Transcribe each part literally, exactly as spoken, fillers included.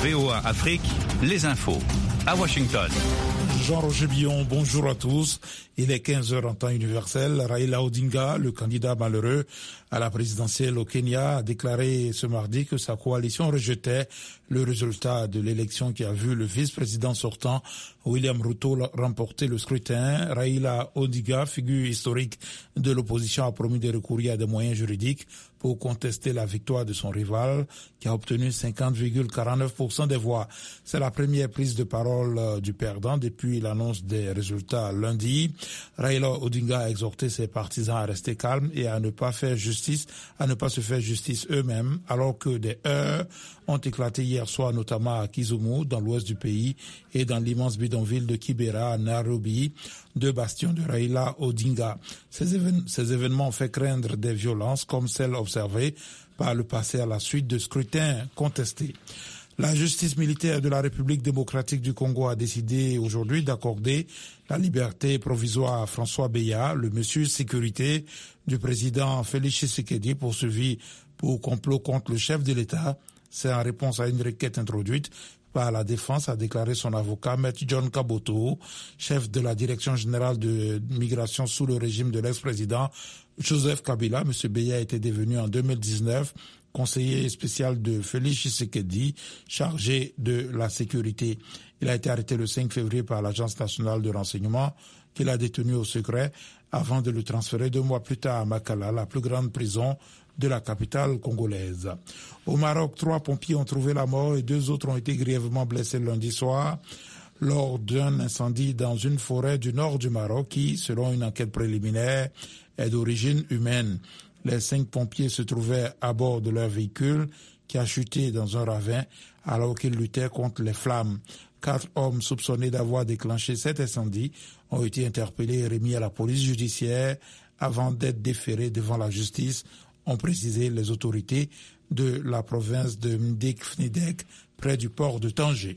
V O A Afrique, les infos. À Washington. Jean-Roger Billon, bonjour à tous. Il est quinze heures en temps universel. Raila Odinga, le candidat malheureux à la présidentielle au Kenya, a déclaré ce mardi que sa coalition rejetait le résultat de l'élection qui a vu le vice-président sortant William Ruto remporter le scrutin. Raila Odinga, figure historique de l'opposition, a promis de recourir à des moyens juridiques pour contester la victoire de son rival qui a obtenu cinquante virgule quarante-neuf pour cent des voix. C'est la première prise de parole du perdant depuis l'annonce des résultats lundi. Raila Odinga a exhorté ses partisans à rester calmes et à ne pas faire justice, à ne pas se faire justice eux-mêmes, alors que des heurts ont éclaté hier soir, notamment à Kisumu, dans l'ouest du pays, et dans l'immense bidonville de Kibera, à Nairobi, deux bastions de Raila Odinga. Ces, évén- ces événements ont fait craindre des violences comme celles observées par le passé à la suite de scrutins contestés. La justice militaire de la République démocratique du Congo a décidé aujourd'hui d'accorder la liberté provisoire à François Beya, le monsieur sécurité du président Félix Tshisekedi, poursuivi pour complot contre le chef de l'État. C'est en réponse à une requête introduite par la défense, a déclaré son avocat, Maître John Kaboto, chef de la direction générale de migration sous le régime de l'ex-président Joseph Kabila. M. Beya était devenu en deux mille dix-neuf conseiller spécial de Félix Tshisekedi, chargé de la sécurité. Il a été arrêté le cinq février par l'Agence nationale de renseignement qu'il a détenu au secret avant de le transférer deux mois plus tard à Makala, la plus grande prison de la capitale congolaise. Au Maroc, trois pompiers ont trouvé la mort et deux autres ont été grièvement blessés lundi soir lors d'un incendie dans une forêt du nord du Maroc qui, selon une enquête préliminaire, est d'origine humaine. Les cinq pompiers se trouvaient à bord de leur véhicule qui a chuté dans un ravin alors qu'ils luttaient contre les flammes. Quatre hommes soupçonnés d'avoir déclenché cet incendie ont été interpellés et remis à la police judiciaire avant d'être déférés devant la justice, ont précisé les autorités de la province de Mdek-Fnidek, près du port de Tanger.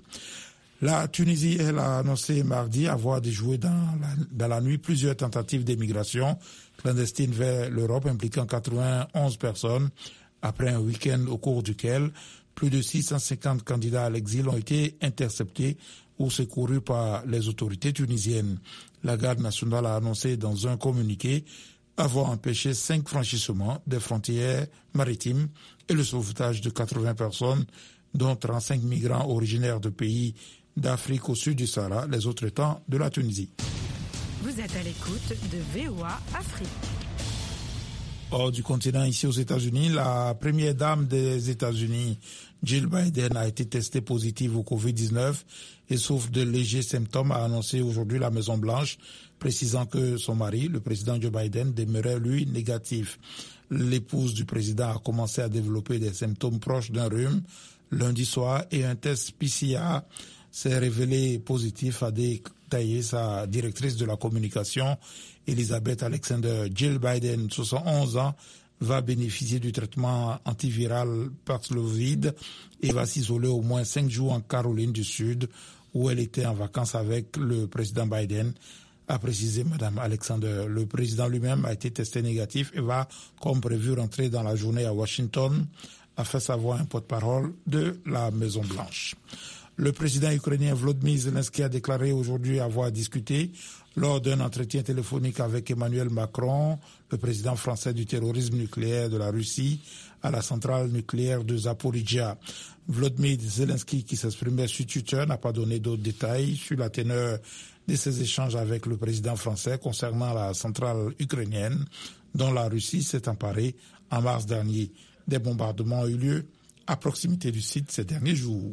La Tunisie, elle, a annoncé mardi avoir déjoué dans la, dans la nuit plusieurs tentatives d'émigration clandestine vers l'Europe impliquant quatre-vingt-onze personnes après un week-end au cours duquel plus de six cent cinquante candidats à l'exil ont été interceptés ou secourus par les autorités tunisiennes. La garde nationale a annoncé dans un communiqué avoir empêché cinq franchissements des frontières maritimes et le sauvetage de quatre-vingts personnes, dont trente-cinq migrants originaires de pays d'Afrique au sud du Sahara, les autres étant de la Tunisie. Vous êtes à l'écoute de V O A Afrique. Hors du continent, ici aux États-Unis, la première dame des États-Unis, Jill Biden, a été testée positive au covid dix-neuf et souffre de légers symptômes, a annoncé aujourd'hui la Maison-Blanche, précisant que son mari, le président Joe Biden, demeurait lui négatif. L'épouse du président a commencé à développer des symptômes proches d'un rhume lundi soir et un test P C R s'est révélé positif, a détaillé sa directrice de la communication, Elizabeth Alexander. Jill Biden, soixante-onze ans, va bénéficier du traitement antiviral Paxlovid et va s'isoler au moins cinq jours en Caroline du Sud, où elle était en vacances avec le président Biden, a précisé Madame Alexander. Le président lui-même a été testé négatif et va, comme prévu, rentrer dans la journée à Washington, a fait savoir un porte-parole de la Maison-Blanche. Le président ukrainien Volodymyr Zelensky a déclaré aujourd'hui avoir discuté lors d'un entretien téléphonique avec Emmanuel Macron, le président français, du terrorisme nucléaire de la Russie à la centrale nucléaire de Zaporizhzhia. Volodymyr Zelensky, qui s'exprimait sur Twitter, n'a pas donné d'autres détails sur la teneur de ses échanges avec le président français concernant la centrale ukrainienne dont la Russie s'est emparée en mars dernier. Des bombardements ont eu lieu à proximité du site ces derniers jours.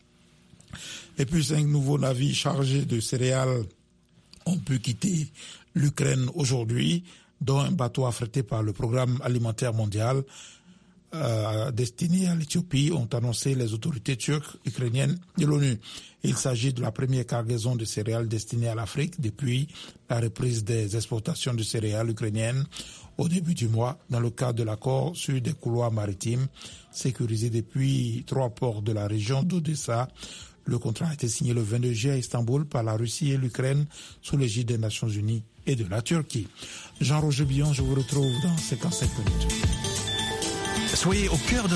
Et puis cinq nouveaux navires chargés de céréales ont pu quitter l'Ukraine aujourd'hui, dont un bateau affrété par le programme alimentaire mondial euh, destiné à l'Éthiopie, ont annoncé les autorités turques, ukrainiennes de l'ONU. Il s'agit de la première cargaison de céréales destinée à l'Afrique depuis la reprise des exportations de céréales ukrainiennes au début du mois, dans le cadre de l'accord sur des couloirs maritimes sécurisés depuis trois ports de la région d'Odessa. Le contrat a été signé le vingt-deux juillet à Istanbul par la Russie et l'Ukraine sous l'égide des Nations Unies et de la Turquie. Jean-Roger Billon, je vous retrouve dans cinquante-cinq minutes. Soyez au cœur de